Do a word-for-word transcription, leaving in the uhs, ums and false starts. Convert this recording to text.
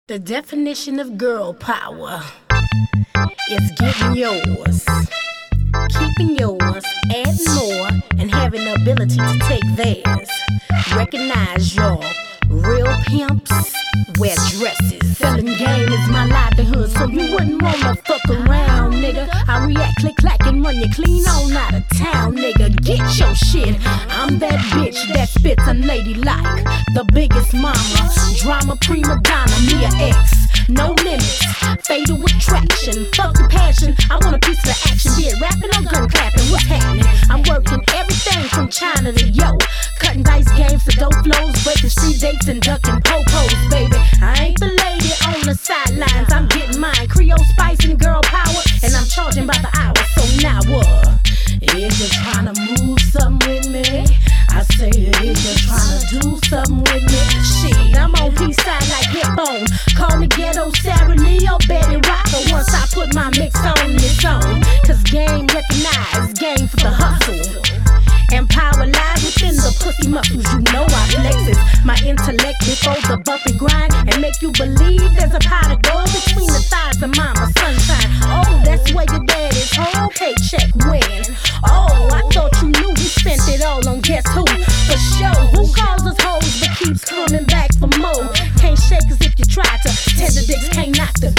The definition of girl power is getting yours, keeping yours, adding more, and having the ability to take theirs. Recognize y'all, real pimps wear dresses. Selling game is my livelihood, so you wouldn't wanna fuck around, nigga. I react, click, clack, and run you clean on out of town, nigga. Get your shit. I'm that bitch that spits unladylike, the biggest mama, drama prima donna, me a ex. No limits, fatal attraction, fuck the passion. I want a piece of the action, be it rapping or gun clapping. What's happening? I'm working everything from China to yo, cutting dice games to dope flows, breaking street dates and ducking po-pos, baby. I ain't the lady on the sidelines, I'm getting mine. Creole spice and girl power, and I'm charging by the hour. So now what? Is you trying to move something with me? I say, is you trying to do something with me? Shit, I'm on peace side like hip bone. Call me ghetto Sarah Lee or Betty Rocker once I put my mix on this song. Cause game recognized, game for the hustle. And power lies within the pussy muscles. You know I flexes my intellect before the bump and grind, and make you believe there's a pot of gold between the thighs of mama sunshine. Oh, that's where your daddy's whole paycheck went. Oh, I thought you knew he spent it all on guess who? For sure. Who calls us hoes but keeps coming back for more? Can't shake us if you try to. Tender dicks can't knock the